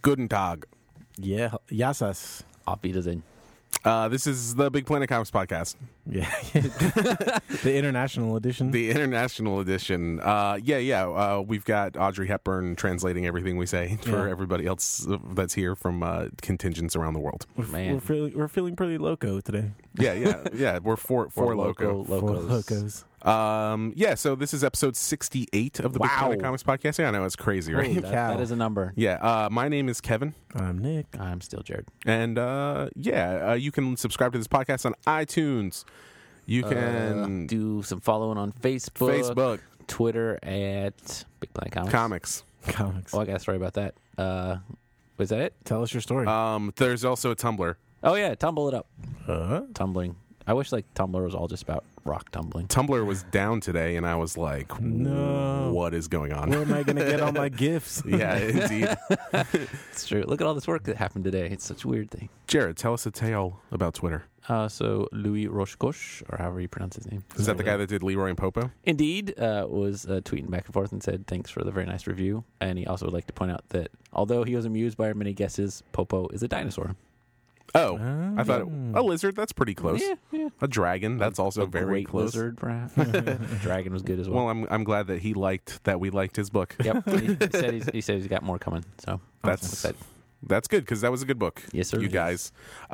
Guten Tag. Yeah, yasas. Auf Wiedersehen. This is the Big Planet Comics podcast, Yeah, the international edition. the international edition. We've got Audrey Hepburn translating everything we say for Yeah. everybody else that's here from contingents around the world. Man. we're feeling pretty loco today. Yeah. We're four loco. Locos. So this is episode 68 of the Big Wow. Planet Comics podcast. Yeah, I know it's crazy, right? Holy That is a number. Yeah. My name is Kevin. I'm Nick. I'm still Jared. And you can subscribe to this podcast on iTunes. You can Do some following on Facebook, Twitter at Big Planet Comics. Comics. Oh, I got a story about that. Was that it? Tell us your story. There's also a Tumblr. Oh yeah, tumble it up. Uh-huh. I wish Tumblr was all just about rock tumbling. Tumblr was down today, and I was like, No. what is going on? Where am I going to get all my gifts? Yeah, indeed. It's true. Look at all this work that happened today. It's such a weird thing. Jared, tell us a tale about Twitter. So Louis Rochecoche, or however you pronounce his name. Is that the guy that did Leroy and Popo? Indeed, was tweeting back and forth and said thanks for the very nice review. And he also would like to point out that although he was amused by our many guesses, Popo is a dinosaur. Oh, I thought a lizard. That's pretty close. Yeah. A dragon. That's also a very great close. lizard, perhaps. Dragon was good as well. Well, I'm glad that we liked his book. Yep. He said he's got more coming. So That's I'm excited. That's good because that was a good book. Yes, sir. You guys.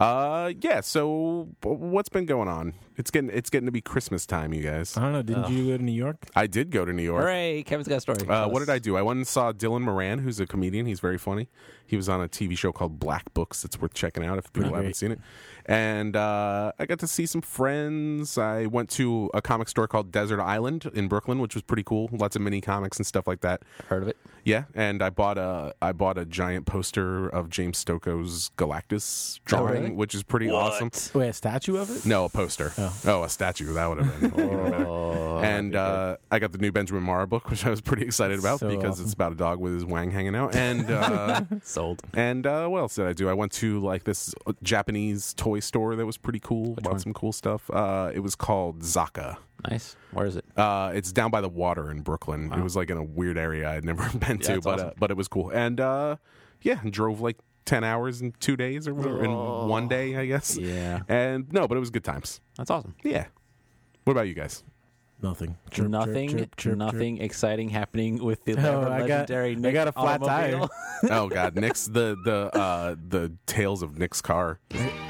So what's been going on? It's getting to be Christmas time, you guys. I don't know. Didn't you go to New York? I did go to New York. Hooray! Kevin's got a story. What did I do? I went and saw Dylan Moran, who's a comedian. He's very funny. He was on a TV show called Black Books. It's worth checking out if people haven't seen it. And I got to see some friends. I went to a comic store called Desert Island in Brooklyn, which was pretty cool. Lots of mini comics and stuff like that. Heard of it? Yeah, and I bought a giant poster of James Stokoe's Galactus drawing, really? which is pretty awesome. Wait, a statue of it? No, a poster. Oh, a statue. That would have been. Oh, And I got the new Benjamin Mara book, which I was pretty excited about So because awesome. it's about a dog with his wang hanging out. And sold. what else did I do? I went to like this Japanese toy store that was pretty cool. Bought one? some cool stuff. It was called Zaka. Nice. Where is it? It's down by the water in Brooklyn. Wow. It was like in a weird area I'd never been to, that's awesome. but it was cool. And drove like 10 hours in 2 days or whatever, in one day, I guess. Yeah. And but it was good times. That's awesome. Yeah. What about you guys? Nothing. Nothing exciting happening with the I legendary Nick got a flat automobile. Oh God, Nick's the tales of Nick's car.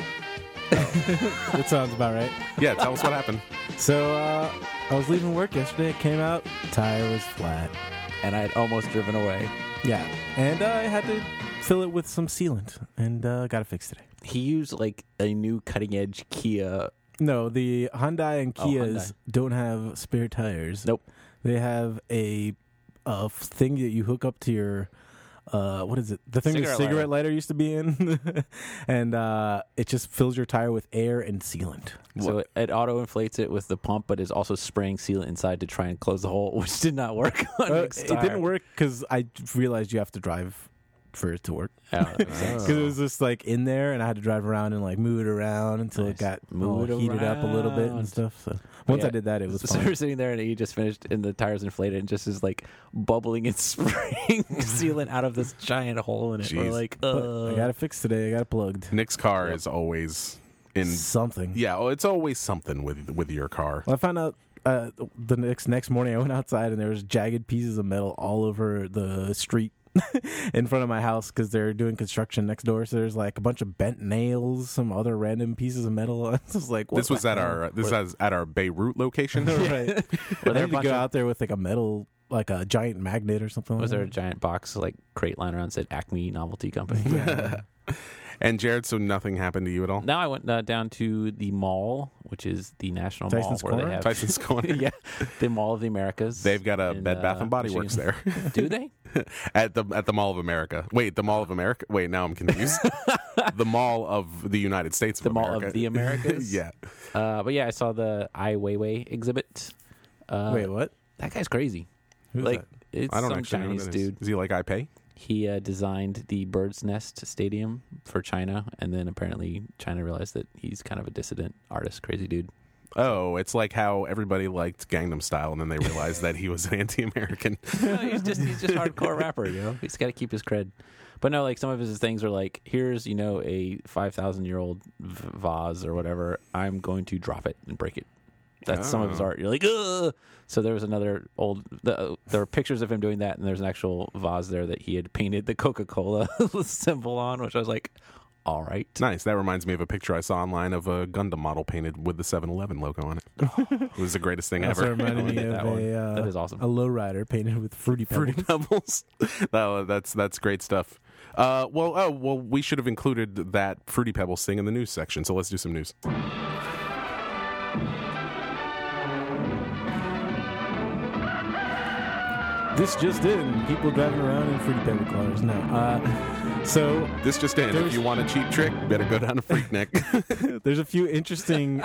That sounds about right. Yeah, tell us what happened. So I was leaving work yesterday. I came out, tire was flat. And I had almost driven away. Yeah, and I had to fill it with some sealant, and got it fixed today. He used like a new cutting edge Kia. No, the Hyundai and Oh, Kias Hyundai. don't have spare tires. Nope. They have a thing that you hook up to your what is it? The thing the cigarette lighter used to be in, and it just fills your tire with air and sealant. So it auto inflates it with the pump, but is also spraying sealant inside to try and close the hole, which did not work on Nick's It tire. didn't work because I realized you have to drive for it to work. Oh, that makes sense. Because it was just like in there, and I had to drive around and like move it around until Nice. it got Move it heated up a little bit around. and stuff. So once Yeah. I did that, it was So fine. we're sitting there, and he just finished, and the tire's inflated, and just is like bubbling and spraying sealant out of this giant hole in it. We're Jeez. like, But I got it fixed today. I got it plugged. Nick's car is always in. Something. Yeah, it's always something with your car. Well, I found out the next morning. I went outside and there was jagged pieces of metal all over the street in front of my house because they're doing construction next door. So there's like a bunch of bent nails, some other random pieces of metal. I was like, what This was at our Beirut location. right. Were I there a had to bunch go of- out there with like a metal, like a giant magnet or something. Was like there a giant box like crate lying around that said Acme Novelty Company? that. Yeah. And Jared, so nothing happened to you at all? Now I went down to the mall, which is the National Tyson's Mall, where Corner? they have Tyson's Corner. yeah, the Mall of the Americas. They've got a in, Bed Bath and Body Works Michigan. there Do they? at the Mall of America. Wait, the Mall of America. Wait, now I'm confused. The Mall of the United States. Of The Mall America. of the Americas. Yeah. But yeah, I saw the Ai Weiwei exhibit. Wait, what? That guy's crazy. Who's like that? it's I don't some actually know who Chinese that is. dude. Is he like I pay? He designed the Bird's Nest Stadium for China, and then apparently China realized that he's kind of a dissident artist, crazy dude. Oh, it's like how everybody liked Gangnam Style, and then they realized that he was an anti-American. No, he's just hardcore rapper, He's got to keep his cred. But no, like some of his things are like, here's a 5,000-year-old vase or whatever. I'm going to drop it and break it. That's some of his art. You're like, ugh. So there was another there were pictures of him doing that, and there's an actual vase there that he had painted the Coca-Cola symbol on, which I was like, all right. Nice. That reminds me of a picture I saw online of a Gundam model painted with the 7-Eleven logo on it. It was the greatest thing Also ever. reminded me of That is awesome. a lowrider painted with Fruity Pebbles. Fruity Pebbles. Oh, that's great stuff. Well, we should have included that Fruity Pebbles thing in the news section, so let's do some news. This just in: people driving around in Fruity Pebble cars. No, so This just in. If you want a cheap trick, better go down to Freaknik. there's a few interesting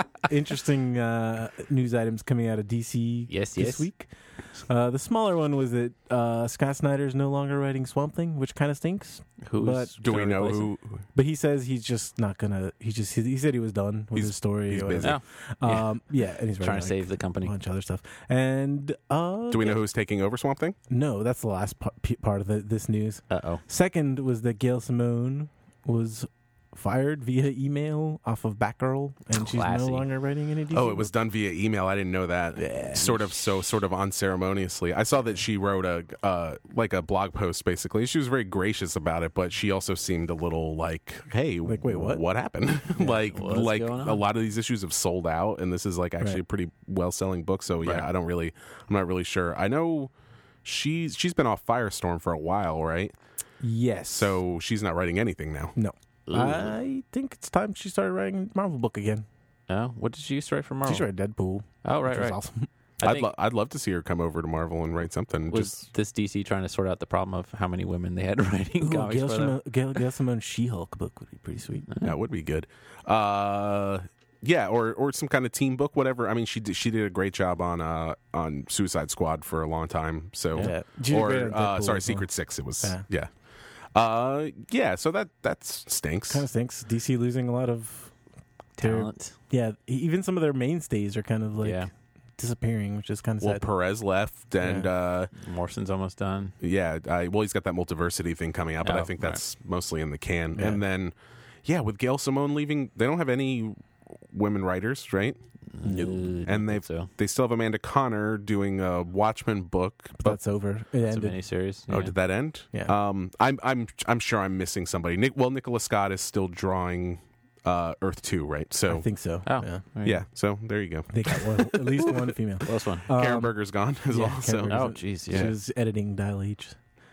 news items coming out of DC this week. The smaller one was that Scott Snyder's no longer writing Swamp Thing, which kind of stinks. Do we know who? But he says he's just not gonna. He said he was done with his story. He's or busy. whatever. Yeah, and he's Trying to writing, save the company. a bunch of other stuff. And Do we know who's taking over Swamp Thing? No, that's the last part of this news. Uh-oh. Second was that Gail Simone was fired via email off of Batgirl, and she's Classy. no longer writing any DC. Oh, it was done via email. I didn't know that. Yeah. Sort of unceremoniously. I saw that she wrote a blog post basically. She was very gracious about it, but she also seemed a little like, "Hey, Like, wait, what? What happened?" like What's going on? a lot of these issues have sold out, and this is like actually Right. a pretty well selling book. So yeah, Right. I'm not really sure. I know she's been off Firestorm for a while, right? Yes. So she's not writing anything now. no, Ooh. I think it's time she started writing a Marvel book again. Oh, what did she used to write for Marvel? She's writing Deadpool. Oh, right, which was right. awesome. I think I'd love to see her come over to Marvel and write something. was this DC trying to sort out the problem of how many women they had writing comics Gail for them? Gail Simone's She-Hulk book would be pretty sweet. That would be good. Yeah, or some kind of team book, whatever. I mean, she did a great job on Suicide Squad for a long time. So, Yeah. She did great on Deadpool as well. Secret Six. It was Yeah. yeah. So that stinks. Kind of stinks. DC losing a lot of their- Talent. even some of their mainstays are kind of like Yeah. disappearing, which is kind of Well, sad. Perez left, and Morrison's almost done. yeah, he's got that multiversity thing coming out, but I Oh, think that's mostly in the can. Yeah. And then, yeah, with Gail Simone leaving, they don't have any women writers, right? And they still have Amanda Connor doing a Watchmen book, But that's over. It It's a ended. miniseries. Oh, did that end? Yeah. I'm sure I'm missing somebody. Nicola Scott is still drawing Earth 2, right? So I think so. Oh, Yeah. right. yeah, so there you go. They got at least one female. Close one. Karen Berger's gone as yeah, well. Karen So Berger's Oh, on- jeez, She yeah. was editing Dial H.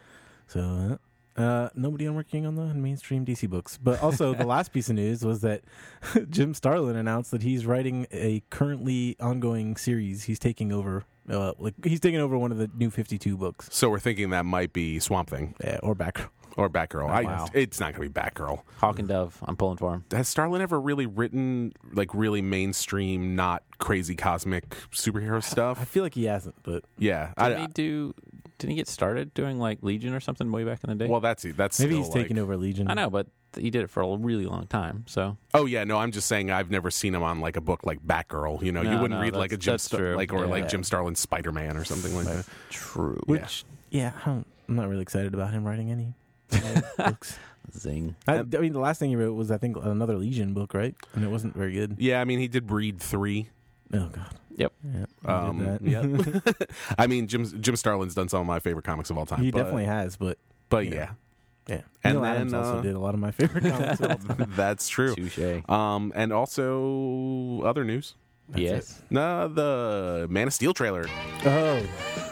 So, nobody on working on the mainstream DC books. But also, the last piece of news was that Jim Starlin announced that he's writing a currently ongoing series. He's taking over, he's taking over one of the new 52 books. So we're thinking that might be Swamp Thing Or Batgirl. or Batgirl. Wow. It's not going to be Batgirl. Hawk and Dove. I'm pulling for him. Has Starlin ever really written like really mainstream, not crazy cosmic superhero I stuff? feel like he hasn't, but Yeah, Didn't he get started doing like Legion or something way back in the day? well, that's maybe still, he's taking over Legion. I know, but he did it for a really long time. So Oh yeah, no, I'm just saying I've never seen him on like a book like Batgirl. You know, you No, wouldn't no, read like a Jim that's true. or like Yeah. Jim Starlin's Spider-Man or something like that. true. Which, I'm not really excited about him writing any books. Zing. I mean, the last thing he wrote was, I think, another Legion book, right? And it wasn't very good. Yeah, I mean, he did Breed 3. Oh, God. Yep. Yeah, he did that. Yeah. I mean, Jim Starlin's done some of my favorite comics of all time. He but, definitely has, but But yeah. yeah, And And Neil Adams then, also did a lot of my favorite comics. of all time. that's true. Touche. And also other news. That's Yes. No, the Man of Steel trailer. Oh.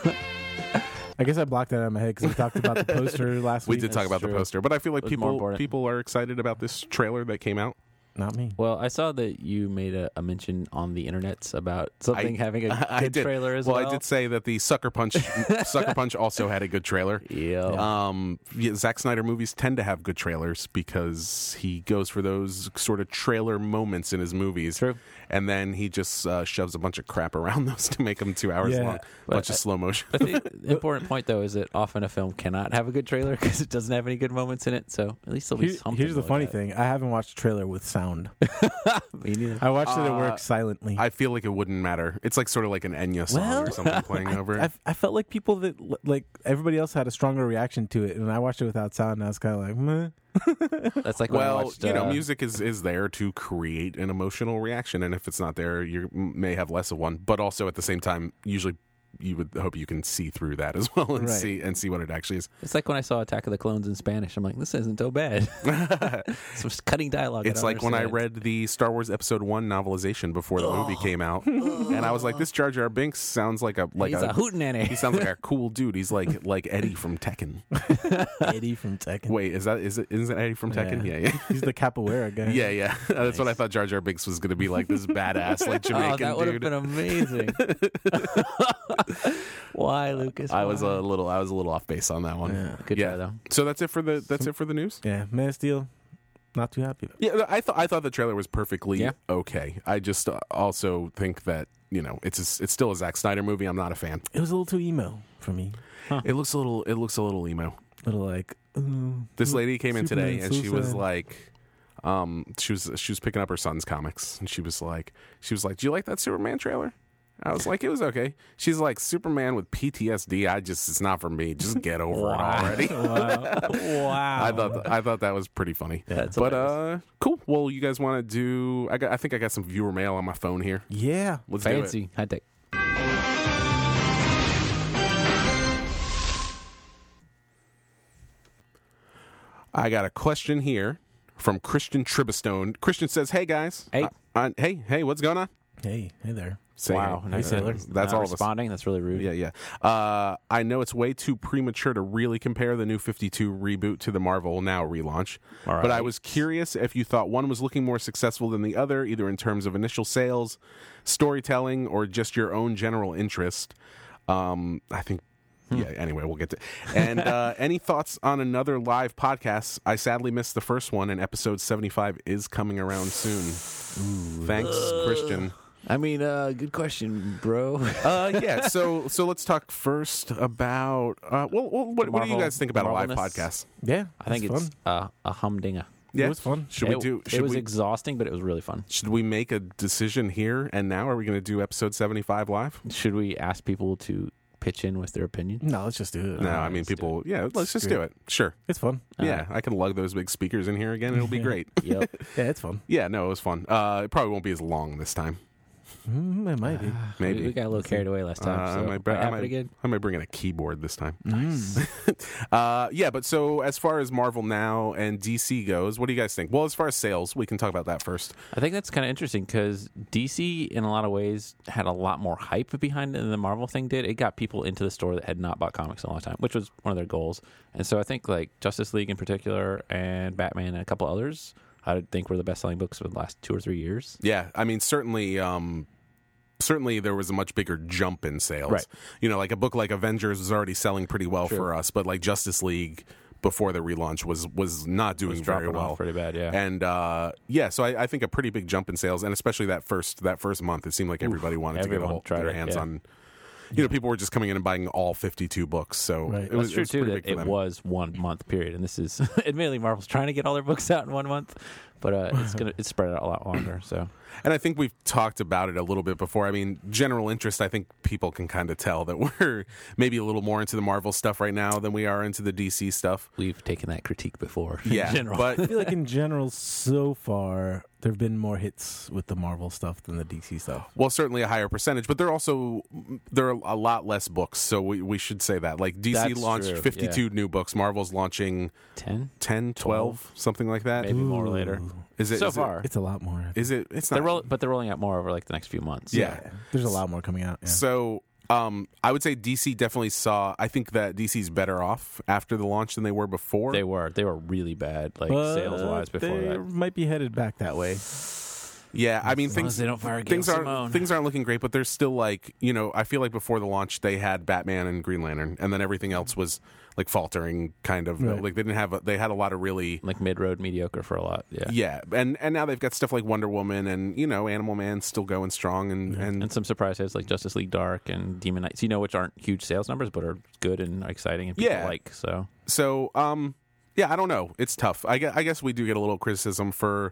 I guess I blocked that out of my head because we talked about the poster last We week. did talk about true. the poster, but I feel like It was more important. people are excited about this trailer that came out. Not me. Well, I saw that you made a mention on the internets about something having a I good did. trailer as well. I did say that the Sucker Punch also had a good trailer. Yeah. Zack Snyder movies tend to have good trailers because he goes for those sort of trailer moments in his movies. True. And then he just shoves a bunch of crap around those to make them 2 hours Yeah. long. A But bunch of slow motion. I think the important point, though, is that often a film cannot have a good trailer because it doesn't have any good moments in it. So at least there'll be something. Here's the to funny look at. thing. I haven't watched a trailer with sound sound. Me neither. I watched it at work silently. I feel like it wouldn't matter. It's like sort of like an Enya song or something playing over it. I felt like people that like everybody else had a stronger reaction to it, and I watched it without sound. And I was kind of like, meh. That's like when I Well, watched, music is there to create an emotional reaction, and if it's not there, you may have less of one. But also at the same time, usually you would hope you can see through that as well and Right. see what it actually is. It's like when I saw Attack of the Clones in Spanish. I'm like, this isn't so bad. Some cutting dialogue. It's like when I read the Star Wars Episode 1 novelization before the movie came out, and I was like, this Jar Jar Binks sounds like a He's a hootenanny. He sounds like a cool dude. He's like Eddie from Tekken. Eddie from Tekken. Wait, isn't Eddie from Tekken? Yeah. He's the capoeira guy. Yeah. That's what I thought Jar Jar Binks was going to be, like this badass, like Jamaican that would have dude. been amazing. Why, Lucas? I was Why? a little off base on that one. Yeah. Good try, though. So that's it for the news. Yeah, Man of Steel. Not too happy. Yeah, I thought the trailer was perfectly Yeah. okay. I just also think that it's still a Zack Snyder movie. I'm not a fan. It was a little too emo for me. It looks a little emo. Little like This lady came in today Superman and she was suicide. like, she was picking up her son's comics and she was like, do you like that Superman trailer? I was like, it was okay. She's like, Superman with PTSD. It's not for me. Just get over it already. wow. I thought that was pretty funny. Yeah, it's But cool. Well, you guys want to do? I think I got some viewer mail on my phone here. Yeah. Let's do it. Fancy. High tech. I got a question here from Christian Tribestone. Christian says, "Hey guys, Hey. hey, what's going on?" Hey there. Say Wow. hey. Nice sailor. That's Not all of us. responding. That's really rude. Yeah. I know it's way too premature to really compare the New 52 reboot to the Marvel Now relaunch, All but I right. was curious if you thought one was looking more successful than the other, either in terms of initial sales, storytelling, or just your own general interest. I think. Yeah, anyway, we'll get to And any thoughts on another live podcast? I sadly missed the first one, and episode 75 is coming around soon. Thanks, Christian. I mean, good question, bro. Yeah, so let's talk first about what do you guys think about a live Marvelness? podcast? Yeah. I think it's a humdinger. Yeah, It was fun. Should It was exhausting, but it was really fun. should we make a decision here and now? Are we going to do episode 75 live? Should we ask people to pitch in with their opinion? No, let's just do it. No, I mean let's do people. Yeah, let's just Screw do it. Sure. It's fun. Yeah, I can lug those big speakers in here again. It'll be great. Yep. Yeah, it's fun. Yeah, no, it was fun. It probably won't be as long this time. It might be. Maybe. We got a little carried away last time. So I might pretty good. bring in a keyboard this time. Nice. Yeah, but so as far as Marvel Now and DC goes, what do you guys think? Well, as far as sales, we can talk about that first. I think that's kind of interesting because DC, in a lot of ways, had a lot more hype behind it than the Marvel thing did. It got people into the store that had not bought comics in a long time, which was one of their goals. And so I think like Justice League in particular and Batman and a couple others, I think were the best-selling books of the last 2 or 3 years. Yeah, I mean, certainly there was a much bigger jump in sales. Right. Like a book like Avengers was already selling pretty well for us, but like Justice League before the relaunch was not doing very dropping off well. pretty bad, yeah. And so I think a pretty big jump in sales, and especially that first month, it seemed like everybody wanted to get everyone tried their it, hands yeah. on. People were just coming in and buying all 52 books. So Right. it was That's true, it was too, pretty that big for it them. was 1 month period. And this is, admittedly, Marvel's trying to get all their books out in 1 month, but it's spread out a lot longer, so. And I think we've talked about it a little bit before. I mean, general interest, I think people can kind of tell that we're maybe a little more into the Marvel stuff right now than we are into the DC stuff. We've taken that critique before. in Yeah, general. I but feel like in general, so far, there have been more hits with the Marvel stuff than the DC stuff. well, certainly a higher percentage. But there are a lot less books, so we should say that. Like DC That's launched true, 52 new books. Marvel's launching 10? 10, 12, something like that. Maybe more later. Is it So is it- far. It's a lot more. Is it? It's They're not. but they're rolling out more over like the next few months. Yeah. There's a lot more coming out. Yeah. So I would say DC definitely saw. I think that DC's better off after the launch than they were before. They were really bad, like But sales wise before they that. might be headed back that way. Yeah, I mean As long things as they don't fire Gail things Simone. aren't looking great, but there's still like I feel like before the launch they had Batman and Green Lantern, and then everything else was like faltering, kind of Right. like they had a lot of really Like mid road mediocre for a lot. Yeah. yeah, and now they've got stuff like Wonder Woman and Animal Man still going strong And some surprise hits like Justice League Dark and Demon Knights, which aren't huge sales numbers, but are good and exciting and people Yeah. like. So so yeah, I don't know, it's tough. I guess we do get a little criticism for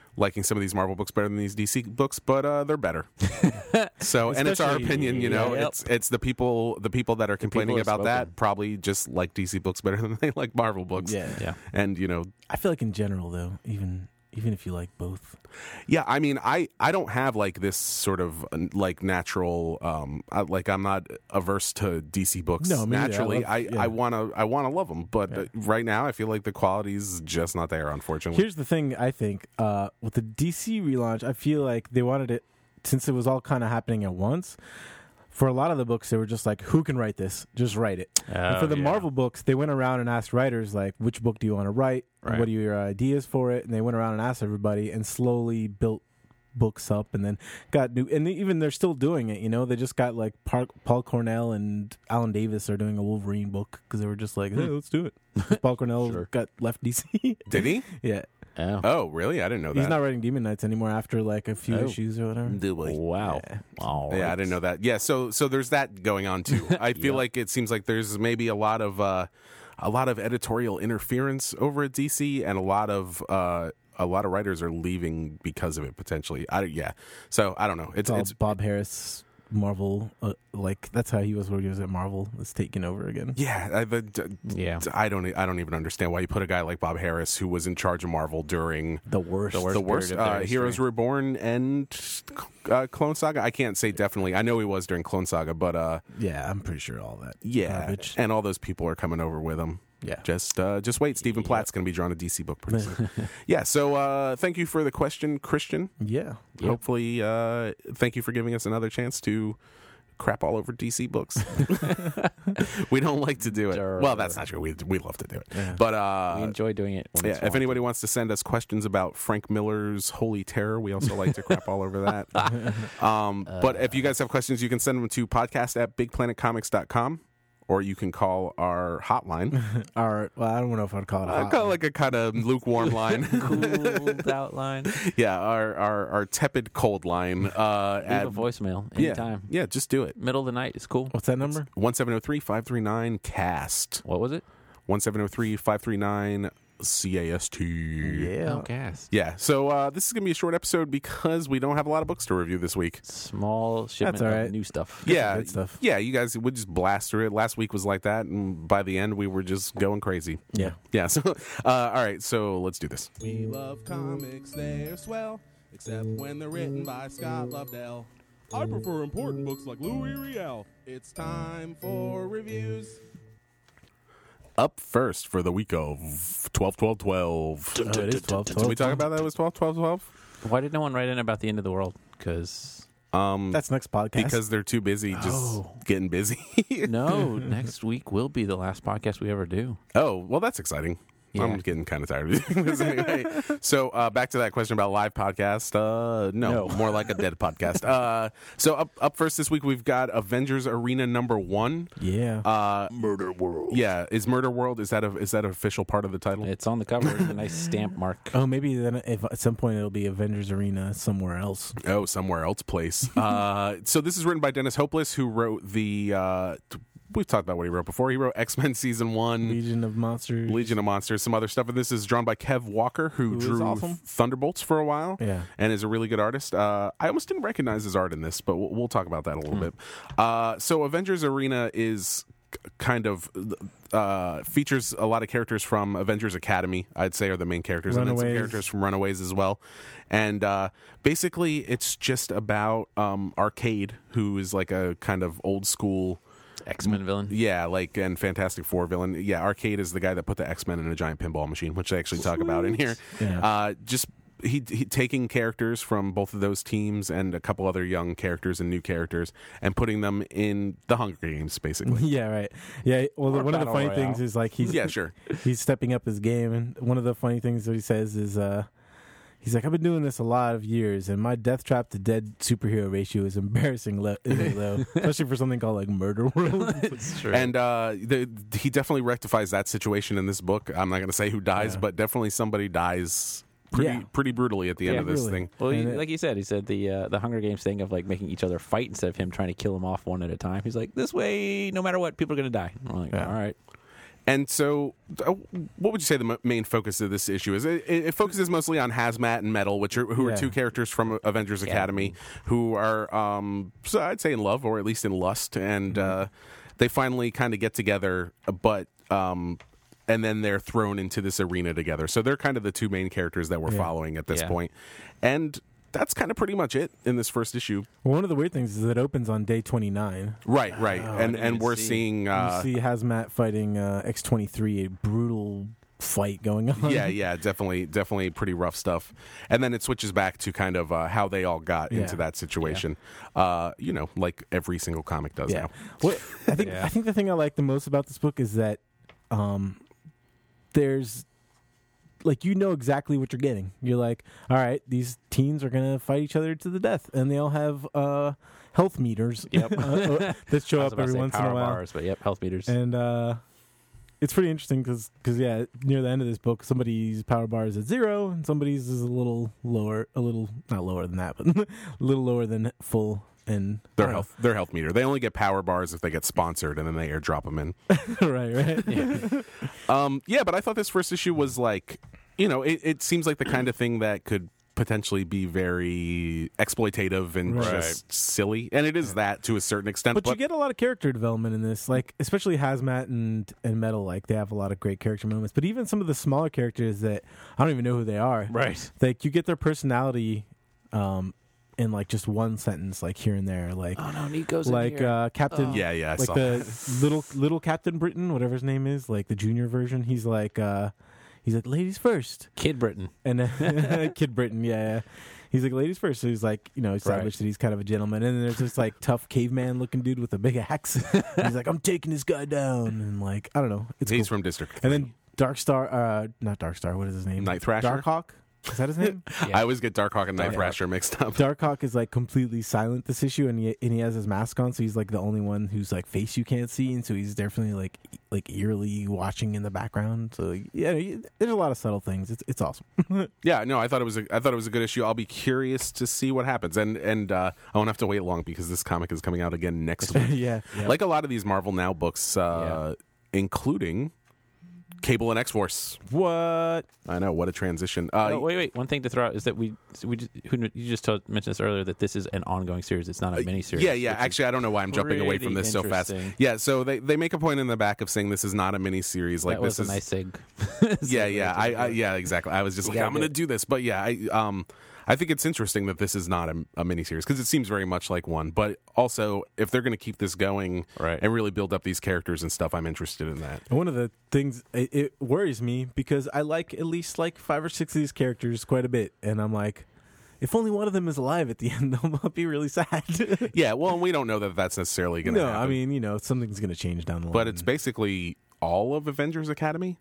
liking some of these Marvel books better than these DC books, but they're better. So, and it's our Especially- opinion, you know. Yep. It's the people that are complaining have about that spoken. probably just like DC books better than they like Marvel books. Yeah. And you know, I feel like in general though, even if you like both. yeah, I mean, I don't have like this sort of like natural like I'm not averse to DC books. No, me neither. naturally. I love- I want to love them, but right now I feel like the quality's just not there, unfortunately. Here's the thing, I think, with the DC relaunch, I feel like they wanted it, since it was all kind of happening at once, for a lot of the books, they were just like, who can write this? Just write it. And for the Marvel books, they went around and asked writers, like, which book do you want to write? Right. What are your ideas for it? And they went around and asked everybody and slowly built books up and then got new. And even they're still doing it, you know? They just got like Paul Cornell and Alan Davis are doing a Wolverine book because they were just like, hey, let's do it. 'Cause Paul Cornell Sure. got left DC. Did he? Yeah. Oh. Oh, really? I didn't know that. He's not writing Demon Knights anymore after like a few Oh. issues or whatever. Wow. Yeah. All Yeah, I right. didn't know that. Yeah, so there's that going on too. I feel like it seems like there's maybe a lot of editorial interference over at DC, and a lot of writers are leaving because of it potentially. So I don't know. It's all Bob Harris, Marvel. Like that's how he was when he was at Marvel. It's taking over again. yeah. Yeah. I don't even understand why you put a guy like Bob Harris, who was in charge of Marvel during The worst. the worst period of their Heroes history. Reborn and Clone Saga. I can't say definitely. I know he was during Clone Saga, but Yeah, I'm pretty sure all that. yeah, garbage. and all those people are coming over with him. Yeah. Just wait. Stephen Platt's going to be drawing a DC book pretty soon. Yeah. So thank you for the question, Christian. Yeah. Hopefully, thank you for giving us another chance to crap all over DC books. We don't like to do it. Durr. Well, that's not true. We love to do it. Yeah. But We enjoy doing it. When yeah, it's if fun. anybody wants to send us questions about Frank Miller's Holy Terror, we also like to crap all over that. But if you guys have questions, you can send them to podcast@bigplanetcomics.com, or you can call our hotline. Well, I don't know if I'd call it. I call it like a kind of lukewarm line. cooled outline. Yeah, our tepid cold line. Leave a voicemail anytime. Yeah, just do it. Middle of the night is cool. What's that number? 1-703-539-CAST. What was it? 1-703-539-CAST. Yeah. Oh, cast. Yeah, so this is going to be a short episode because we don't have a lot of books to review this week. Small shipment all of right. new stuff. Yeah, good stuff. Yeah, you guys would just blast through it. Last week was like that, and by the end, we were just going crazy. Yeah. Yeah, so, all right, so let's do this. We love comics, they're swell, except when they're written by Scott Lobdell. I prefer important books like Louis Riel. It's time for reviews. Up first for the week of 12-12-12. Oh, it is 12. Did we talk about that? It was 12-12-12? Why did no one write in about the end of the world? Because That's next podcast. Because they're too busy just getting busy. no, next week will be the last podcast we ever do. Oh, well, that's exciting. Yeah. I'm getting kind of tired of doing this anyway. So back to that question about live podcast. No, more like a dead podcast. So up first this week, we've got Avengers Arena #1. Yeah. Murder World. Yeah, is Murder World, is that an official part of the title? It's on the cover. It's a nice stamp mark. Oh, maybe then if at some point it'll be Avengers Arena somewhere else. Oh, somewhere else place. So this is written by Dennis Hopeless, who wrote the... we've talked about what he wrote before. He wrote X-Men Season 1. Legion of Monsters, some other stuff. And this is drawn by Kev Walker, who is drew awesome. Thunderbolts for a while. Yeah. And is a really good artist. I almost didn't recognize his art in this, but we'll talk about that a little bit. So Avengers Arena is kind of features a lot of characters from Avengers Academy, I'd say, are the main characters. And then some Runaways. characters from Runaways as well. And basically, it's just about Arcade, who is like a kind of old school... X-Men villain. Yeah, like, and Fantastic Four villain. Yeah, Arcade is the guy that put the X-Men in a giant pinball machine, which they actually talk about in here. Yeah. Just he taking characters from both of those teams and a couple other young characters and new characters and putting them in the Hunger Games, basically. Yeah, right. Yeah, well, Or one of the Battle funny Royale. things is like he's Yeah, sure. he's stepping up his game, and one of the funny things that he says is he's like, I've been doing this a lot of years, and my death trap to dead superhero ratio is embarrassing low, especially for something called like Murder World. It's true. And he definitely rectifies that situation in this book. I'm not going to say who dies, but definitely somebody dies pretty brutally at the end of this really. thing. Well, And like he said the Hunger Games thing of like making each other fight instead of him trying to kill them off one at a time. He's like, this way, no matter what, people are going to die. I'm like, Yeah. all right. And so, what would you say the main focus of this issue is? It focuses mostly on Hazmat and Metal, who are two characters from Avengers Academy who are, so I'd say, in love, or at least in lust, and they finally kind of get together, but and then they're thrown into this arena together. So they're kind of the two main characters that we're following at this point. And that's kind of pretty much it in this first issue. Well, one of the weird things is it opens on day 29. Right. And we're seeing... you see Hazmat fighting X-23, a brutal fight going on. Yeah, definitely pretty rough stuff. And then it switches back to kind of how they all got into that situation. Like every single comic does now. What I think the thing I like the most about this book is that there's... like, you know exactly what you're getting. You're like, all right, these teens are going to fight each other to the death. And they all have health meters that show up every once in a while. Bars, but health meters. And it's pretty interesting because near the end of this book, somebody's power bar is at 0 and somebody's is a little not lower than that, but a little lower than full. And their health meter. They only get power bars if they get sponsored, and then they airdrop them in. Right. Yeah, but I thought this first issue was like, it seems like the kind of thing that could potentially be very exploitative and just silly, and it is that to a certain extent. But you get a lot of character development in this, like especially Hazmat and Metal. Like they have a lot of great character moments. But even some of the smaller characters that I don't even know who they are. Right. Like you get their personality. In like just one sentence, like here and there, like Nico's like in here. Captain, I like saw the little Captain Britain, whatever his name is, like the junior version. He's like ladies first, Kid Britain, and Kid Britain, yeah. He's like ladies first, so he's like established that he's kind of a gentleman. And then there's this like tough caveman looking dude with a big axe. He's like, I'm taking this guy down, and like I don't know, he's from District. And then not Darkstar, what is his name? Night Thrasher. Darkhawk. Is that his name? I always get Darkhawk and Night Thrasher mixed up. Darkhawk is like completely silent this issue, and he has his mask on, so he's like the only one whose like face you can't see, and so he's definitely like eerily watching in the background. So yeah, there's a lot of subtle things. It's awesome. Yeah, no, I thought it was a good issue. I'll be curious to see what happens, and I won't have to wait long because this comic is coming out again next week. Yeah, like a lot of these Marvel Now books, including Cable and X-Force. What? I know, what a transition. Wait. One thing to throw out is that you just mentioned this earlier, that this is an ongoing series. It's not a mini-series. Yeah. Actually, I don't know why I'm jumping away from this so fast. Yeah, so they make a point in the back of saying this is not a mini-series. Like, that was this is a nice sig. Yeah, exactly. I was just like, I'm going to do this. But yeah, I think it's interesting that this is not a miniseries because it seems very much like one. But also, if they're going to keep this going and really build up these characters and stuff, I'm interested in that. And one of the things, it worries me because I like at least like 5 or 6 of these characters quite a bit. And I'm like, if only one of them is alive at the end, I'll be really sad. Yeah, well, we don't know that that's necessarily going to happen. No, I mean, something's going to change down the line. But it's basically all of Avengers Academy?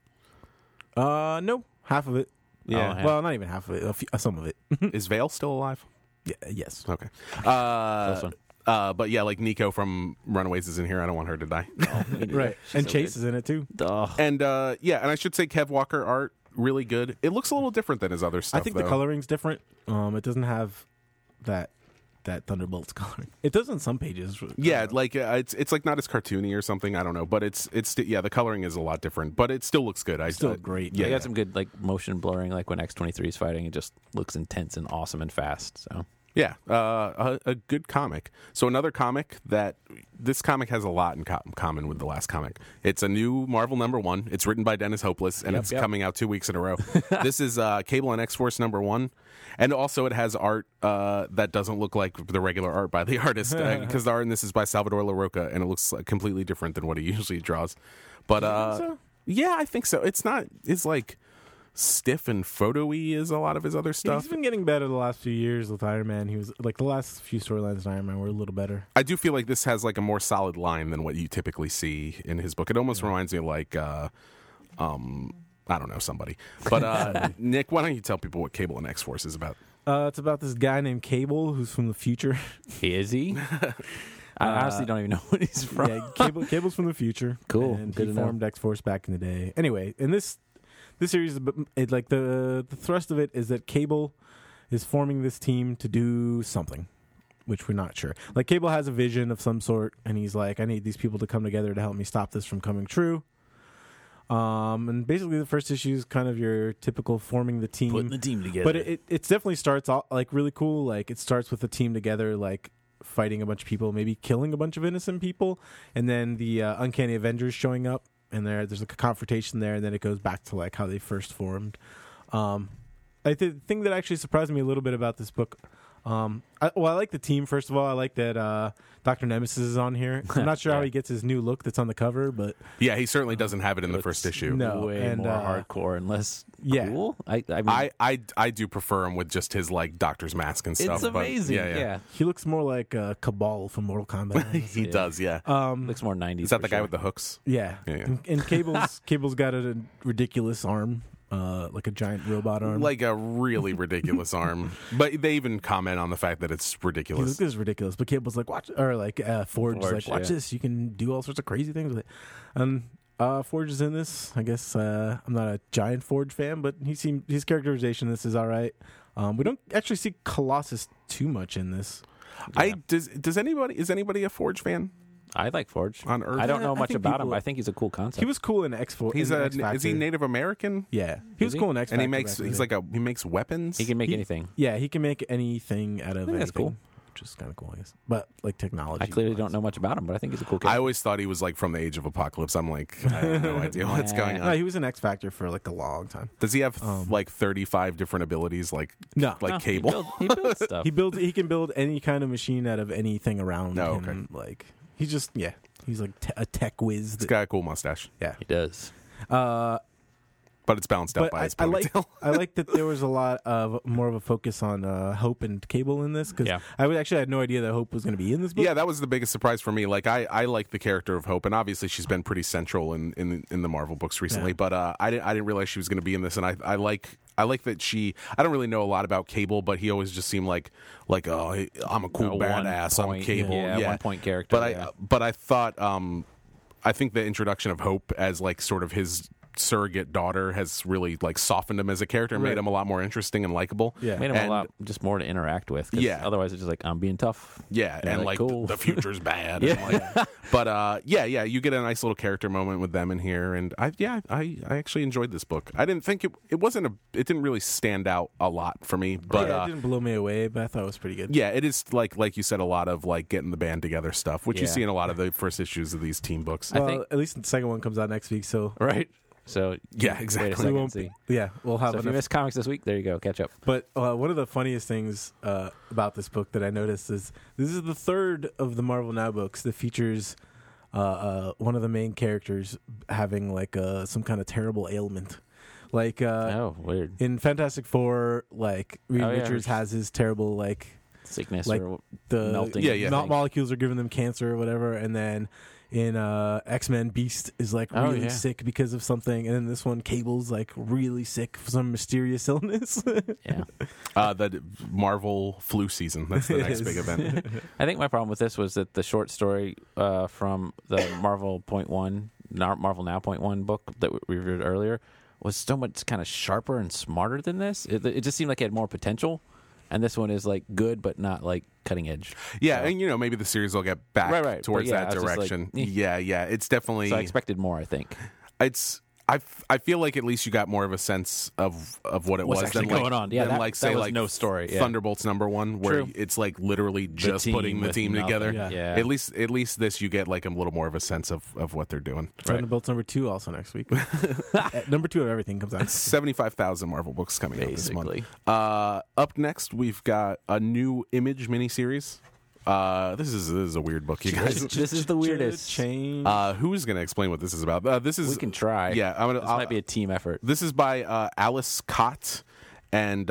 No, half of it. Yeah. Well, not even half of it. Some of it. Is Vale still alive? Yeah, yes. Okay. But yeah, like Nico from Runaways is in here. I don't want her to die. Right. And so Chase is in it too. And and I should say Kev Walker art really good. It looks a little different than his other stuff. I think the coloring's different. It doesn't have that Thunderbolts coloring. It does on some pages. Yeah, like it's like not as cartoony or something. I don't know, but it's the coloring is a lot different, but it still looks good. Still great. Yeah, they got some good like motion blurring. Like when X-23 is fighting, it just looks intense and awesome and fast. So yeah, a good comic. So another comic that this comic has a lot in common with the last comic. It's a new Marvel #1. It's written by Dennis Hopeless, and it's coming out 2 weeks in a row. This is Cable and X-Force #1. And also it has art that doesn't look like the regular art by the artist because the art in this is by Salvador LaRocca, and it looks completely different than what he usually draws. But yeah, I think so. It's like stiff and photo-y as a lot of his other stuff. He's been getting better the last few years with Iron Man. He was like the last few storylines in Iron Man were a little better. I do feel like this has like a more solid line than what you typically see in his book. It almost reminds me of like I don't know, somebody. But Nick, why don't you tell people what Cable and X-Force is about? It's about this guy named Cable who's from the future. Is he? I honestly don't even know what he's from. Yeah, Cable's from the future. Cool. And he formed X-Force back in the day. Anyway, in this series, like the thrust of it is that Cable is forming this team to do something, which we're not sure. Like Cable has a vision of some sort, and he's like, I need these people to come together to help me stop this from coming true. And basically the first issue is kind of your typical forming the team. Putting the team together. But it definitely starts off like really cool. Like it starts with the team together, like fighting a bunch of people, maybe killing a bunch of innocent people, and then the Uncanny Avengers showing up, and there's like a confrontation there, and then it goes back to like how they first formed. The thing that actually surprised me a little bit about this book, I like the team. First of all, I like that Dr. Nemesis is on here. I'm not sure how he gets his new look that's on the cover, but Yeah, he certainly doesn't have it in the first issue. No. way and, more hardcore and less cool. I mean, I do prefer him with just his like doctor's mask and stuff. it's but amazing. yeah. he looks more like Cabal from Mortal Kombat. He does, yeah. Looks more 90s. Is that for the guy sure. with the hooks? Yeah. Yeah. And Cable's got a ridiculous arm, like a giant robot arm. Like a really ridiculous arm. But they even comment on the fact that it's He ridiculous. looks ridiculous, but Cable's like, watch, or like Forge is like, watch yeah. this. You can do all sorts of crazy things with it. And Forge is in this. I guess I'm not a giant Forge fan, but his characterization in this is all right. We don't actually see Colossus too much in this. Yeah. Is anybody a Forge fan I like Forge. on Earth? I don't Yeah, know I much think about him. people- I think he's a cool concept. He was cool in X-Force. Is he Native American? Yeah, he was Is he? cool in X. And Factor he makes weapons. He can make he- anything. Yeah, he can make anything out of think anything. that's cool. Which is kind of cool, I guess. But like technology. I clearly don't know much about him, but I think he's a cool I character. always thought he was like from the Age of Apocalypse. I'm like, I have no idea what's going No, on. he was in X Factor for like a long time. Does he have like 35 different abilities like No, No, Cable? He builds stuff. he can build any kind of machine out of anything around Oh, him. Like he's just he's like a tech whiz. He's got a cool mustache, He does. but it's balanced out But by his I like ponytail. I like that there was a lot of more of a focus on Hope and Cable in this because Yeah. I had no idea that Hope was going to be in this book. Yeah, that was the biggest surprise for me. Like I like the character of Hope, and obviously she's been pretty central in the Marvel books recently. Yeah. But I didn't realize she was going to be in this, and I like that she. I don't really know a lot about Cable, but he always just seemed like oh, hey, I'm a cool badass. I'm Cable. Yeah, 1 point character. But I thought I think the introduction of Hope as like sort of his surrogate daughter has really like softened him as a character and made Right. him a lot more interesting and likable. Yeah. made him And- a lot just more to interact with. 'Cause Yeah. Otherwise, it's just like I'm being tough. Yeah, Yeah, and like, like cool. the future's bad. Yeah. And like, but yeah, you get a nice little character moment with them in here, and I actually enjoyed this book. I didn't think it didn't really stand out a lot for me, but it didn't blow me away, but I thought it was pretty good. yeah, it is like you said, a lot of like getting the band together stuff, which you Yeah. see in a lot of the first issues of these team books. I Well, think- at least the second one comes out next week, so Right. So Yeah, wait a exactly. second, we won't see. we'll have So if you enough. missed comics this week, there you go. Catch up. But one of the funniest things about this book that I noticed is this is the third of the Marvel Now books that features one of the main characters having like some kind of terrible ailment. Like Oh, weird. in Fantastic Four, like Reed Oh, yeah. Richards has his terrible like Sickness like or the melting. Yeah. molecules are giving them cancer or whatever, and then in X-Men, Beast is like Oh, really yeah. sick because of something, and then this one, Cable's like really sick for some mysterious illness. Yeah. The Marvel flu season. That's the It next is. big event. I think my problem with this was that the short story from the Marvel Marvel Now .1 book that we reviewed earlier was so much kind of sharper and smarter than this. It just seemed like it had more potential, and this one is like good but not like cutting edge. Yeah, So- and maybe the series will get back Right. towards But yeah, that I was just like, direction. eh. Yeah, it's definitely. So I expected more. I think. It's I feel like at least you got more of a sense of what it What's was actually than like, going on. Yeah, than that- like that say was like no story, yeah. Thunderbolts #1 where True. it's like literally just team putting the with team nothing. together. Yeah. At least this you get like a little more of a sense of what they're doing. Thunderbolts #2 also next week. #2 of everything comes out. 75,000 Marvel books coming out this month. Basically. Up next, we've got a new Image miniseries. This is a weird book, you guys. This is the weirdest. Change. Who's going to explain what this is about? This is We can try. Yeah, I'm gonna. This might be a team effort. This is by Alice Cott and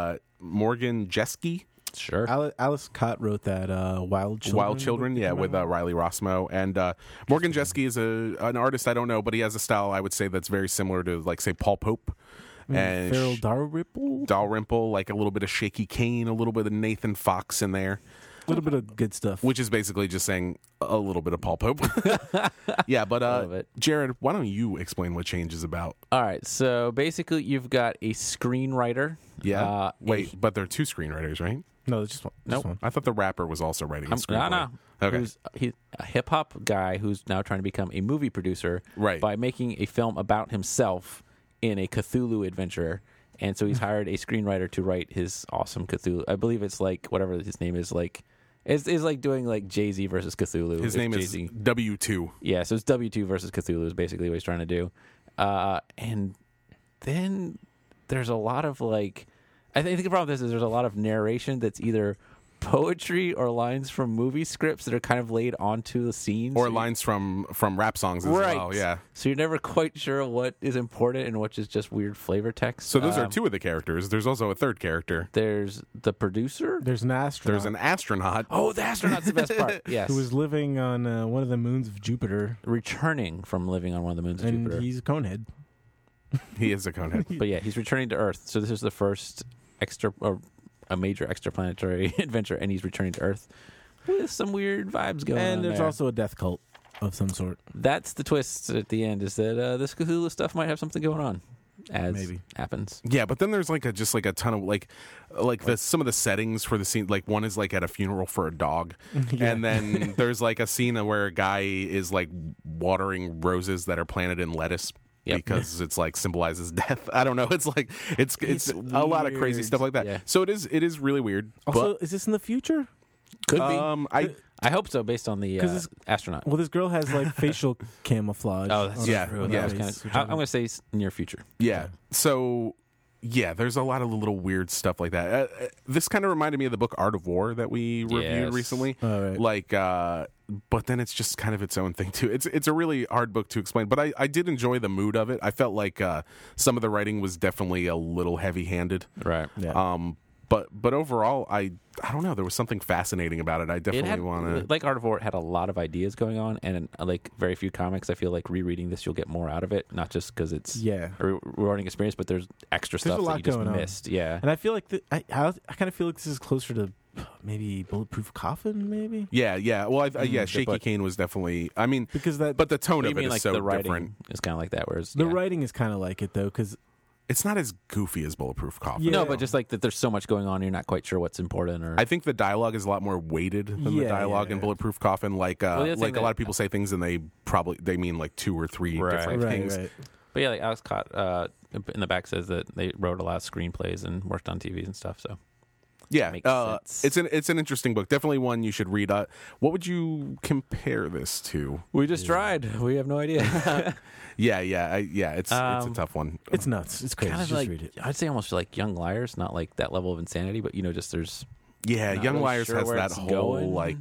Morgan Jeske. Sure. Alice Cott wrote that Wild Children. Wild Children, yeah, with Riley Rossmo. And Morgan Jeske is an artist I don't know, but he has a style I would say that's very similar to, like, say, Paul Pope. And Farrell Dalrymple. Dalrymple, like a little bit of Shaky Kane, a little bit of Nathan Fox in there. A little bit of good stuff. Which is basically just saying a little bit of Paul Pope. Yeah, but love it. Jared, why don't you explain what Change is about? All right. So basically, you've got a screenwriter. Yeah. Wait, but there are two screenwriters, right? No, it's just one. Nope. Just one. I thought the rapper was also writing a screenplay. No. Okay. He's a hip hop guy who's now trying to become a movie producer Right. by making a film about himself in a Cthulhu adventure. And so he's hired a screenwriter to write his awesome Cthulhu. I believe it's like whatever his name is, like it's like doing like Jay-Z versus Cthulhu. His name is Jay-Z. W2. Yeah, so it's W2 versus Cthulhu is basically what he's trying to do. And then there's a lot of like, I think the problem with this is there's a lot of narration that's either poetry or lines from movie scripts that are kind of laid onto the scenes. Or lines from rap songs as Right. well, yeah. So you're never quite sure what is important and what is just weird flavor text. So those are two of the characters. There's also a third character. There's the producer. There's an astronaut There's an astronaut. Oh, the astronaut's the best part. Yes. who was living on one of the moons of Jupiter, returning from living on one of the moons of and Jupiter. he's a conehead. He is a conehead. But yeah, he's returning to Earth. So this is the first a major extraplanetary adventure, and he's returning to Earth with some weird vibes going on. And there's there. also a death cult of some sort. That's the twist at the end, is that this Cthulhu stuff might have something going on, as Maybe. happens. Yeah, but then there's like a ton of like some of the settings for the scene. Like one is like at a funeral for a dog, and then there's like a scene where a guy is like watering roses that are planted in lettuce. Yep. Because it's like symbolizes death. I don't know. It's like it's a lot of crazy weird. stuff like that. Yeah. So it is really weird. Also, is this in the future? Could be. I I hope so, based on the 'Cause astronaut. Well, this girl has like facial camouflage. Oh, that's on yeah, her true. yeah. That was face, kinda, which I'm going to say near future. Yeah. So, yeah, there's a lot of little weird stuff like that. This kind of reminded me of the book Art of War that we reviewed Yes. recently. Oh, right. Like, but then it's just kind of its own thing too. It's a really hard book to explain, but I did enjoy the mood of it. I felt like some of the writing was definitely a little heavy-handed. Right. Yeah. But overall, I don't know. There was something fascinating about it. I It definitely had, want to. like Art of War, it had a lot of ideas going on, and like very few comics. I feel like rereading this, you'll get more out of it, not just because it's Yeah. a rewarding experience, but there's extra There's stuff a that lot you just going on. missed. Yeah. And I feel like I kind of feel like this is closer to maybe Bulletproof Coffin, maybe Yeah. Well, yeah. good Shaky book. Kane was definitely. I mean, because that. but the tone You of it mean is like so the writing different. is kind of like that, whereas the yeah. writing is kind of like it though, because It's not as goofy as Bulletproof Coffin. Yeah. No, but just like that, there's so much going on, you're not quite sure what's important. Or I think the dialogue is a lot more weighted than the Yeah, dialogue in yeah. Bulletproof Coffin. Like, the other thing like a lot that- of people say things and they mean like two or three Right. different things. right. but yeah, like Alex Cott in the back says that they wrote a lot of screenplays and worked on TVs and stuff. So Yeah, Makes sense. it's an interesting book. Definitely one you should read. What would you compare this to? we just tried. We have no idea. Yeah. It's a tough one. It's nuts. It's crazy. kind of Just like read it. I'd say almost like Young Liars, not like that level of insanity, but just there's Yeah, Not Young really Liars sure has where that it's whole going.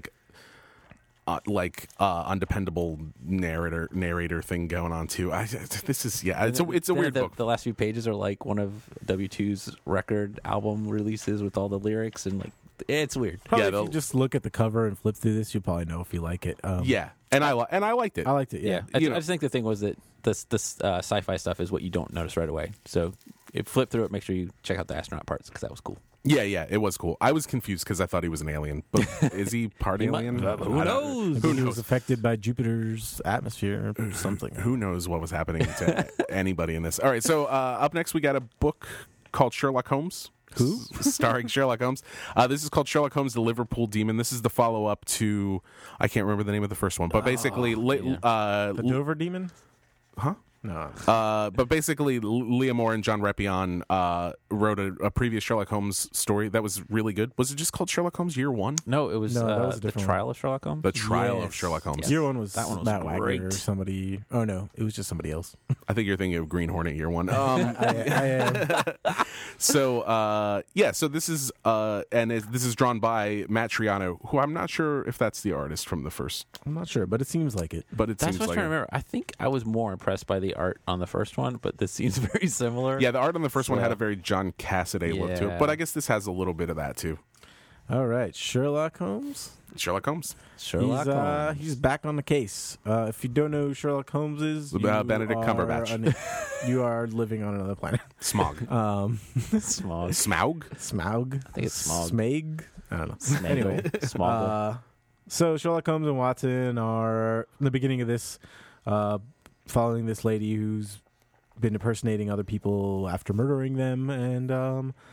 undependable narrator thing going on too. It's a weird book. The last few pages are like one of W2's record album releases with all the lyrics, and like it's weird. Probably Yeah, if you they'll- just look at the cover and flip through this, you'll probably know if you like it. Yeah, and I liked it. I liked it. Yeah, Yeah, I you know. just think the thing was that this sci-fi stuff is what you don't notice right away. So if flip through it, make sure you check out the astronaut parts because that was cool. Yeah, it was cool. I was confused because I thought he was an alien, but is he part He might- alien? who I don't know. knows? Who knows? was affected by Jupiter's atmosphere or something? Who knows what was happening to anybody in this? All right, so up next we got a book called Sherlock Holmes. Who? Starring Sherlock Holmes. This is called Sherlock Holmes: The Liverpool Demon. This is the follow-up to, I can't remember the name of the first one, but basically, The Dover Demon? Huh? No. But basically, Leah Moore and John Reppion wrote a previous Sherlock Holmes story that was really good. Was it just called Sherlock Holmes Year One? No, it was, No, that was a the different trial of Sherlock Holmes. The Trial of Yes. Sherlock Holmes. Yes. Year one was That one was Matt Wagner great. or somebody. Oh, no. It was just somebody else. I think you're thinking of Green Hornet Year One. I So this is this is drawn by Matt Triano, who I'm not sure if that's the artist from the first, I'm not sure, but it seems like it. but it That's seems what I'm like trying to remember. I think I was more impressed by the art on the first one, but this seems very similar. Yeah, the art on the first one So- had a very John Cassaday look to Yeah. it, but I guess this has a little bit of that too. All right. Sherlock Holmes. Sherlock Holmes. Sherlock Holmes. He's back on the case. If you don't know who Sherlock Holmes is, you Benedict are Cumberbatch. you are living on another planet. Smog. Small. Smaug? Smaug. I think it's Smog. Smeg. I don't know. Snaggle. Anyway, Smoggle. so Sherlock Holmes and Watson are in the beginning of this, following this lady who's been impersonating other people after murdering them, and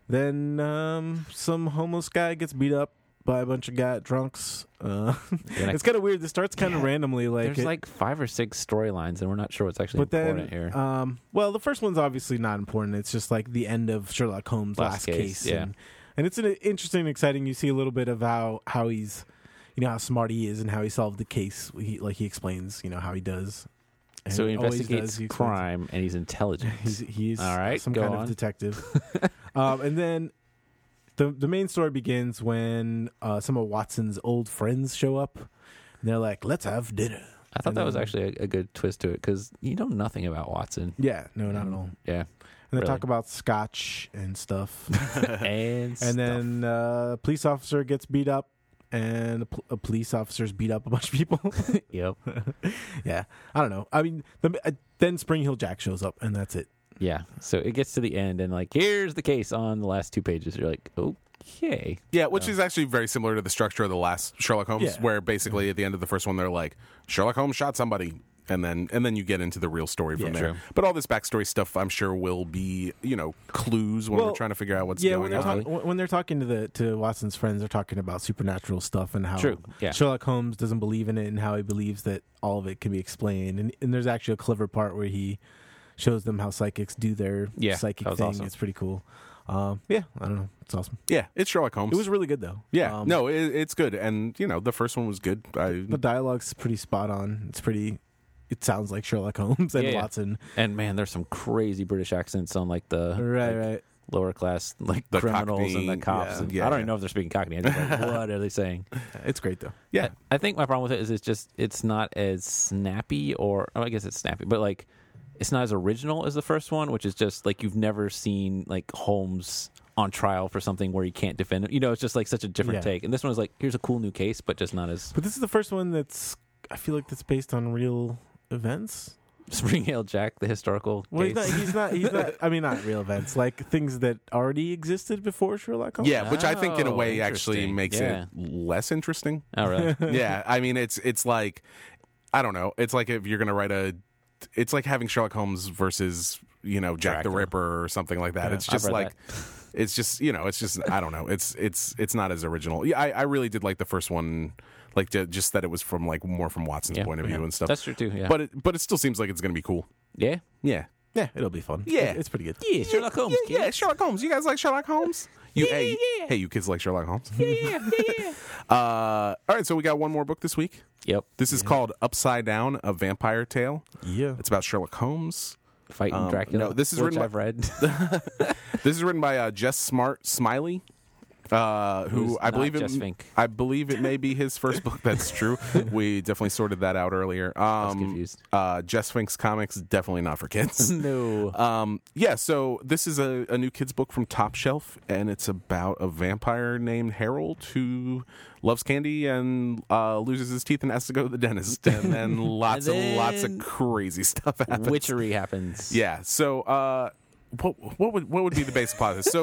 Then some homeless guy gets beat up by a bunch of drunks. It's kind of weird. This starts kind of randomly. There's like 5 or 6 storylines, and we're not sure what's actually important here. Well, the first one's obviously not important. It's just like the end of Sherlock Holmes' last case. Yeah. And it's an interesting and exciting. You see a little bit of how he's, how smart he is and how he solved the case. He explains, how he does. And So he always investigates does. crime, and he's intelligent. He's All right, some go kind on. of detective. And then the main story begins when some of Watson's old friends show up. And they're like, let's have dinner. I thought that was actually a good twist to it, because you know nothing about Watson. Yeah, no, not at all. Yeah. And they Really? talk about scotch and stuff. And Then a police officer gets beat up, and a police officer's beat up a bunch of people. Yep. Yeah, I don't know. I mean, then Spring Hill Jack shows up, and that's it. Yeah. So it gets to the end, and like, here's the case on the last 2 pages. You're like, okay. Yeah, which is actually very similar to the structure of the last Sherlock Holmes, Yeah. where basically at the end of the first one they're like, Sherlock Holmes shot somebody, and then you get into the real story from Yeah, there. true. But all this backstory stuff, I'm sure, will be clues when we're Well, trying to figure out what's Yeah, when going they're, on. when they're talking to Watson's friends, they're talking about supernatural stuff and how True, yeah. Sherlock Holmes doesn't believe in it and how he believes that all of it can be explained. And there's actually a clever part where he shows them how psychics do their Yeah, psychic that was thing. awesome. It's pretty cool. Yeah, I don't know. It's awesome. Yeah, it's Sherlock Holmes. It was really good though. yeah, no, it's good, and the first one was good. The dialogue's pretty spot on. It sounds like Sherlock Holmes and Yeah. Watson. And man, there's some crazy British accents on like the Right. lower class, like The criminals Cockney, and the cops. yeah, and yeah, I don't yeah. even know if they're speaking Cockney. I'm just like, what are they saying? It's great though. Yeah, I think my problem with it is it's not as snappy, I guess it's snappy, but like it's not as original as the first one, which is just like you've never seen like Holmes on trial for something where he can't defend him. It's just like such a different Yeah. take. And this one is like, here's a cool new case, but just not as But this is the first one I feel like that's based on real events. Spring Hill Jack, the historical Well, case. he's not. I mean, not real events, like things that already existed before Sherlock Holmes. yeah, which I think in a Oh, way actually interesting. makes Yeah. it less interesting. Oh, really? Yeah, I mean it's like, I don't know. It's like if you're gonna write it's like having Sherlock Holmes versus Jack the Dracula. Ripper or something like that. Yeah, It's I've just read like. that. It's just it's just I don't know. It's not as original. Yeah, I really did like the first one, like just that it was from like more from Watson's Yeah. point of view and stuff. That's true too. Yeah. But it still seems like it's gonna be cool. yeah. Yeah. Yeah, it'll be fun. Yeah. It's pretty good. Yeah, Sherlock Holmes. Yeah, Sherlock Holmes. You guys like Sherlock Holmes? Hey, you kids like Sherlock Holmes? Yeah. All right, so we got one more book this week. Yep. This is called Upside Down: A Vampire Tale. Yeah. It's about Sherlock Holmes. Fighting Dracula. no, this is which written by- I've read. This is written by Jess Smiley, who Who's I not believe Jess Fink. I believe it may be his first book. That's true. We definitely sorted that out earlier. was confused. Jess Fink's comics definitely not for kids. No. Yeah, so this is a new kids book from Top Shelf, and it's about a vampire named Harold who loves candy and loses his teeth and has to go to the dentist, and then lots And of then crazy stuff happens. Witchery happens. Yeah. So, what would be the basic plot of this?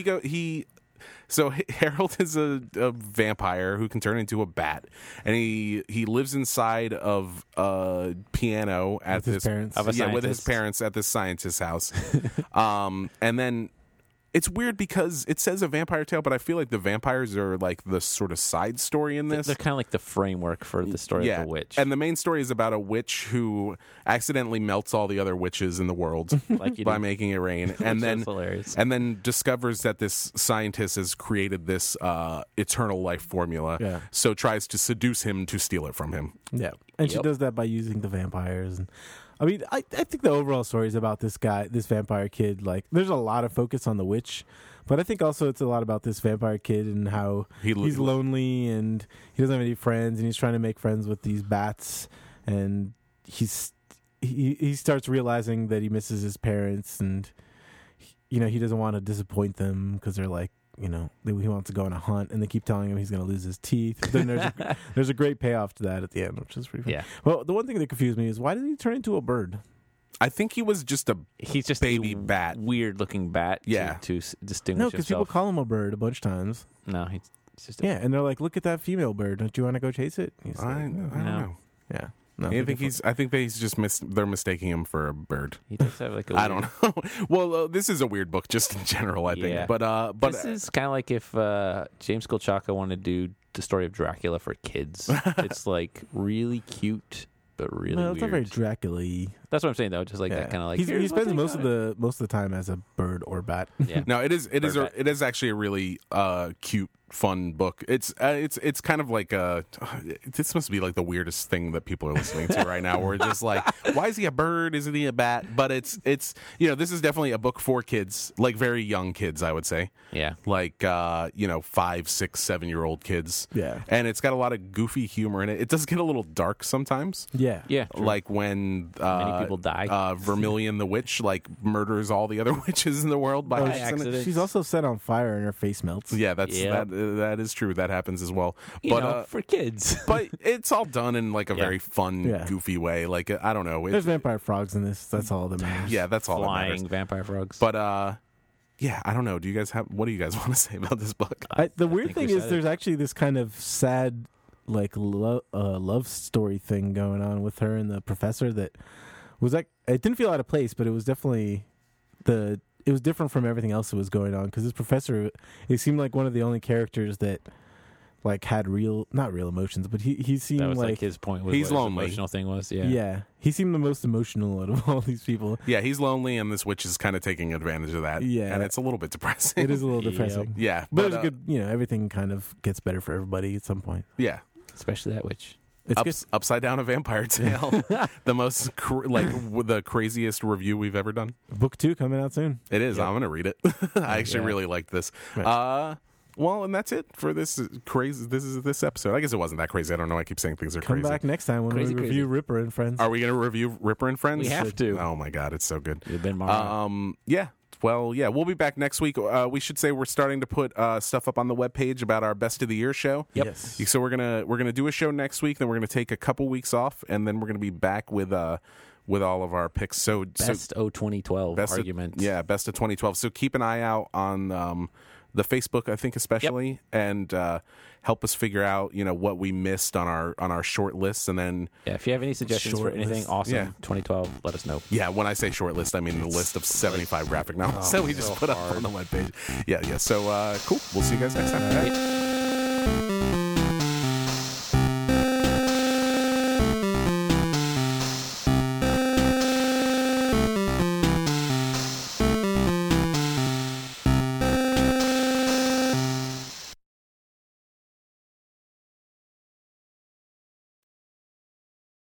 So Harold is a vampire who can turn into a bat, and he lives inside of a piano at With his this parents. Of a with his scientist. parents at this scientist's house. And then it's weird because it says a vampire tale, but I feel like the vampires are like the sort of side story in this. They're kind of like the framework for the story of the witch. And the main story is about a witch who accidentally melts all the other witches in the world Like you by do. making it rain, and then is hilarious. and then discovers that this scientist has created this eternal life formula. Yeah. So tries to seduce him to steal it from him. Yeah, and she Yep. does that by using the vampires. And I mean, I think the overall story is about this guy, this vampire kid. Like, there's a lot of focus on the witch, but I think also it's a lot about this vampire kid and how he's lonely and he doesn't have any friends, and he's trying to make friends with these bats, and he starts realizing that he misses his parents, and he doesn't want to disappoint them because they're like, he wants to go on a hunt, and they keep telling him he's going to lose his teeth. But then there's a great payoff to that at the end, which is pretty fun. Yeah. Well, the one thing that confused me is, why did he turn into a bird? I think he was just a He's just baby a bat. weird looking bat. Yeah. To distinguish No, because people himself. call him a bird a bunch of times. No, he's just. A, Yeah, and they're like, "Look at that female bird. Don't you want to go chase it?" He's I like, don't No. know. yeah. No, I think he's just they're mistaking him for a bird. He does have like a I weird- don't know. Well, this is a weird book just in general, I think. Yeah. But this is kind of like if James Kolchaka wanted to do the story of Dracula for kids. It's like really cute, but really No, weird. it's not very Dracula-y. That's what I'm saying though. Just like Yeah. that kind of like he here's what spends they most got. of the time as a bird or bat. Yeah. no, it is Bird it is actually a really cute, fun book. It's kind of like this must be like the weirdest thing that people are listening to right now. Where it's just like, why is he a bird? Isn't he a bat? But it's this is definitely a book for kids, like very young kids, I would say, Yeah. like 5, 6, 7-year-old kids. Yeah. And it's got a lot of goofy humor in it. It does get a little dark sometimes. Yeah. Yeah. True. Like when Many people die. Vermilion the witch like murders all the other witches in the world by Oh, accident. She's also set on fire and her face melts. Yeah, that's Yeah. that is true. That happens as well. You But know, for kids. but it's all done in like a Yeah. very fun, Yeah. goofy way. Like I don't know. There's vampire frogs in this. That's all that matters. Yeah, that's all that Flying matters. vampire frogs. But yeah, I don't know. Do you guys what do you guys want to say about this book? The weird think we thing is said it. there's actually this kind of sad like love story thing going on with her and the professor that was like, it didn't feel out of place, but it was definitely it was different from everything else that was going on, because this professor, it seemed like one of the only characters that like had not real emotions, but he seemed that was like like his point. Was He's what his lonely. Emotional thing was. Yeah. yeah, he seemed the most emotional out of all these people. Yeah, he's lonely, and this witch is kind of taking advantage of that. Yeah. and it's a little bit depressing. It is a little Yep. depressing. Yeah, But it was good, everything kind of gets better for everybody at some point. Yeah, Especially that witch. It's good. Upside Down: A Vampire Tale, the most the craziest review we've ever done. Book 2 coming out soon. It is. Yep. I'm gonna read it. I actually Yeah. really liked this. Right. Well, and that's it for this crazy. This episode. I guess it wasn't that crazy. I don't know. I keep saying things are Come crazy. back next time when Crazy, we crazy. review Ripper and Friends. Are we gonna review Ripper and Friends? We have to. Oh my god, it's so good. You've been Mario. Yeah. Well, yeah, we'll be back next week. We should say we're starting to put stuff up on the webpage about our Best of the Year show. Yep. Yes. So we're gonna do a show next week. Then we're gonna take a couple weeks off, and then we're gonna be back with all of our picks. So Best 2012 best argument. best of 2012. So keep an eye out on the Facebook, I think especially, and help us figure out what we missed on our short lists, and then Yeah, if you have any suggestions for Short anything list. awesome, Yeah. 2012, let us know. yeah, when I say short list, I mean the list of 75 graphic novels that we just put up on the webpage. Yeah. So cool. We'll see you guys next time. Right.